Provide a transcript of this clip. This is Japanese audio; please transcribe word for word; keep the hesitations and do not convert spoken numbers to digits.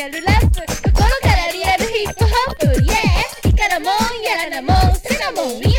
れるラップ心からリアルヒップホップ Yeah イカラモンやらなもんセナモン